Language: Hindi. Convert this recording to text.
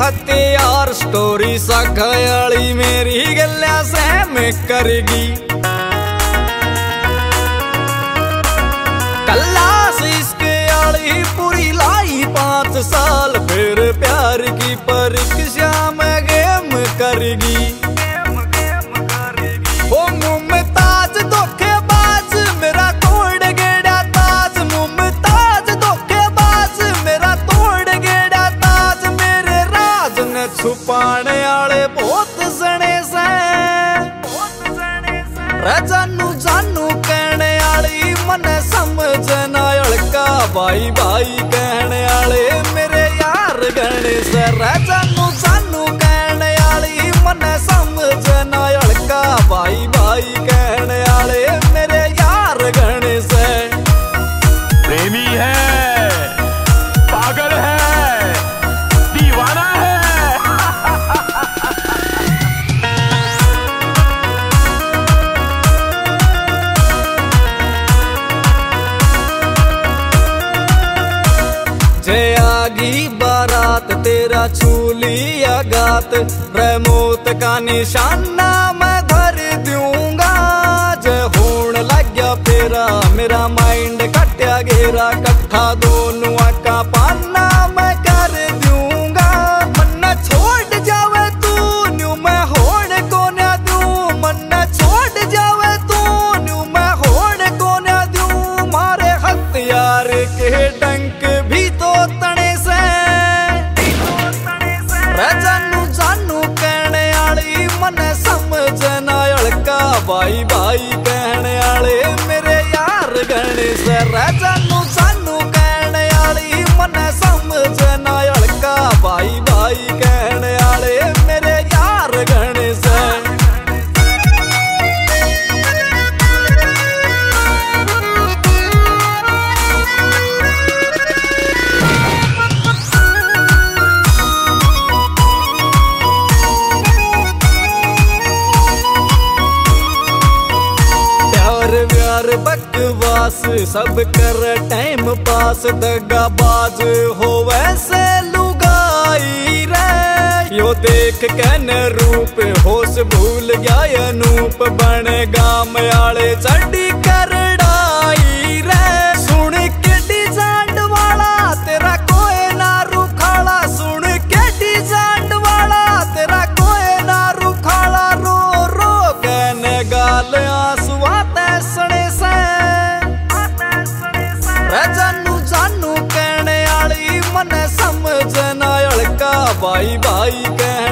हथियार स्टोरी सा खयाली मेरी गल्या सहम करेगी। कल्लास इसके आली पूरी लाई 5 साल फिर प्यार की परीक्षा में गेम करेगी। ओ मुमताज धोखेबाज मेरा तोड़ गेड़ा ताज, मुमताज धोखेबाज मेरा तोड़ गेड़ा ताज। मेरे राज ने छुपाने आले बहुत जने से, जानू जानू कहने आली मन समझ ना अड़का, भाई भाई कहने आले मेरे यार गणे से। जानू जानू कहने आली मन समझ ना अड़का, भाई भाई कहने आले मेरे यार गणे से। प्रेमी है, पागल है, दीवाना है। जय आगी बारात तेरा छूली आगात, मौत का निशाना मैं धर दूंगा। जय होने लग गया फेरा मेरा माइंड कट्या घेरा, कट्ठा दोनों का पाना मैं कर दूंगा। मन्ना छोड़ जावे तू न्यू मैं होने को ना दूं, मन्ना छोड़ जावे तू न्यू मैं होने को ना दूं। मारे हथियार के डंक भी तो तने से, जानू जानू कहने आली मन समझ ना अड़का, भाई भाई कहने आले मेरे यार गणे से। जानू जानू कहने आली मन समझ ना अड़का, भाई भाई कहने आले मेरे यार गणे से। प्यार बकवास सब कर टाइम पास, दगाबाज हो वैसे लुगाई रे। यो देख कन रूप होश भूल गया अनूप, बने गाम आले चढ़ी करड़ाई रे। सुन के डिजाइन वाला तेरा कोई ना रुखाला, सुन के डिजाइन वाला तेरा कोई ना रुखाला। रो रो कन गाल आंसुआ तैसने से, जानू जानू कहने आली मन समझ ना अड़का, भाई भाई कह